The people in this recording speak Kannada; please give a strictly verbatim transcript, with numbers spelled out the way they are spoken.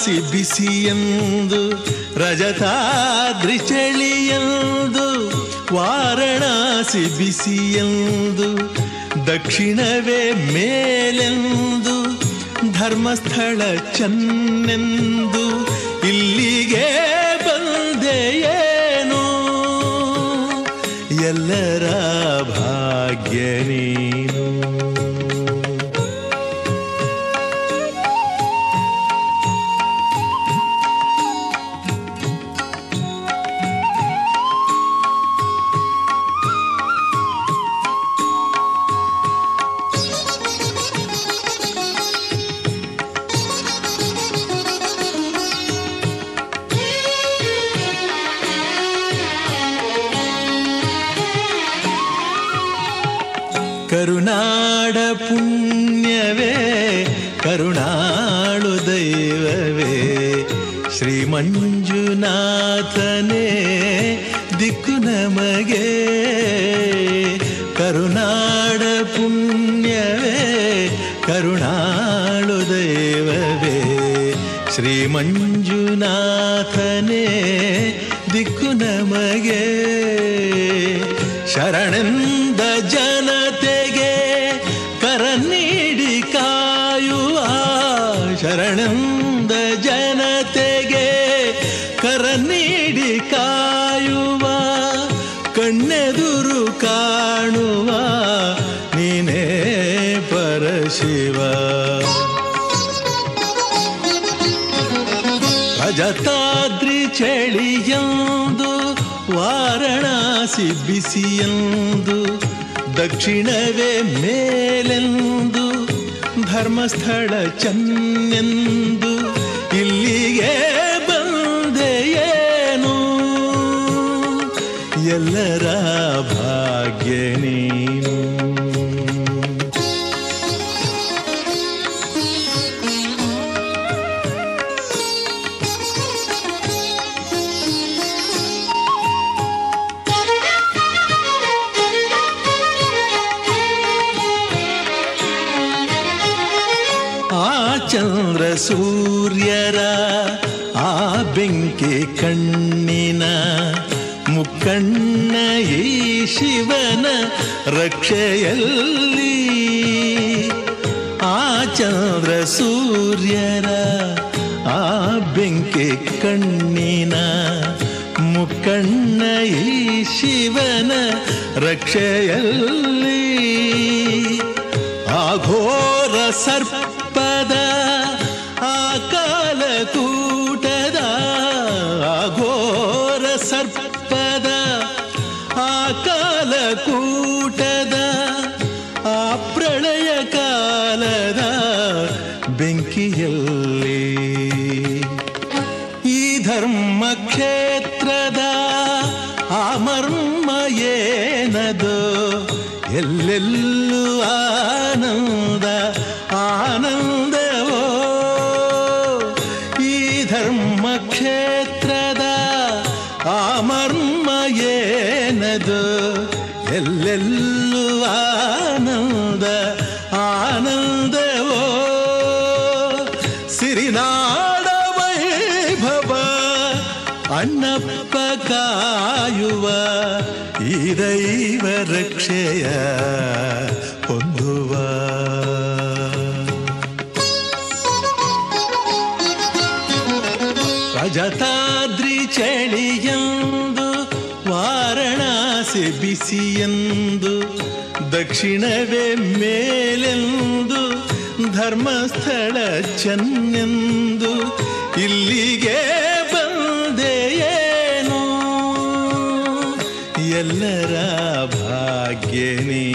ವಾರಣಾಸಿ ಬಿಸಿಯೆಂದು ರಜತಾದ್ರಿ ಚಳಿಯೆಂದು ವಾರಣಾಸಿ ಬಿಸಿಯೆಂದು ದಕ್ಷಿಣವೇ ಮೇಲೆಂದು ಧರ್ಮಸ್ಥಳ ಚೆನ್ನೆಂದು ಇಲ್ಲಿಗೆ ಬಂದೆಯೇನು ಎಲ್ಲರ ಭಾಗ್ಯ ನೀನು. ಕರುನಾಡ ಪುಣ್ಯವೇ ಕರುಣಾಳು ದೈವವೇ ಶ್ರೀ ಮಂಜುನಾಥನೇ ದಿಕ್ಕು ನಮಗೆ. ಕರುನಾಡ ಪುಣ್ಯವೇ ಕರುಣಾಳು ದೈವವೇ ಶ್ರೀ ಮಂಜುನಾಥನೇ ದಿಕ್ಕು ನಮಗೆ. ಶರಣೆಂದ ಜನತೆಗೆ ಕರ ನೀಡಿ ಕಾಯುವ ಶರಣೆಂದ ಜನತೆಗೆ ಕರ ನೀಡಿ ಕಾಯುವ ಕಣ್ಣೆದುರು ಕಾಣುವ ನೀನೇ ಪರಶಿವ. ರಜತಾದ್ರಿ ಚಳಿಯೆಂದು ವಾರಣಾಸಿ ಬಿಸಿಯೆಂದು ದಕ್ಷಿಣವೇ ಮೇಲೆಂದು ಧರ್ಮಸ್ಥಳ ಚೆನ್ನೆಂದು ಇಲ್ಲಿಗೆ ಬಂದೆಯೇನು ಎಲ್ಲರ ಭಾಗ್ಯ ನೀನು. ಚಂದ್ರ ಸೂರ್ಯರ ಆ ಬೆಂಕಿ ಕಣ್ಣಿನ ಮುಕ್ಕಣ್ಣ ಈ ಶಿವನ ರಕ್ಷೆಯಲ್ಲಿ. ಆ ಚಂದ್ರ ಸೂರ್ಯರ ಆ ಬೆಂಕಿ ಕಣ್ಣಿನ ಮುಕ್ಕಣ್ಣ ಈ ಶಿವನ ರಕ್ಷೆಯಲ್ಲಿ. ಆಘೋರ ಸರ್ಪದ ಆ ಕಾಲಕೂಟದ ಆಘೋರ ಸರ್ಪದ ಆ ಕಾಲಕೂಟದ ಆ ಪ್ರಳಯ ಕಾಲದ ಬೆಂಕಿಯಲ್ಲಿ ಈ ಧರ್ಮ ಕ್ಷೇತ್ರದ ಆ ಮರ್ಮ ಏನದು ಎಲ್ಲೆಲ್ಲೂ ಆನಂದ ಆನಂದವೋ. ಈ ಧರ್ಮ ಕ್ಷೇತ್ರದ ಆ ಮರ್ಮ ಏನದು ಎಲ್ಲೆಲ್ಲೂ ಆನಂದ ಆನಂದವೋ. ಸಿರಿನಾಡ ವೈಭವ ಅಣ್ಣಪ್ಪ ಕಾಯುವ ಈ ದೈವ ರಕ್ಷೆಯ ಹೊಂದುವ. ರಜತಾದ್ರಿ ಚಳಿಯೆಂದು ವಾರಣಾಸಿ ಬಿಸಿಯೆಂದು ದಕ್ಷಿಣವೇ ಮೇಲೆಂದು ಧರ್ಮಸ್ಥಳ ಚೆನ್ನೆಂದು ಇಲ್ಲಿಗೆ ಬಂದೆಯೇನು ಎಲ್ಲರ ಭಾಗ್ಯ ನೀ.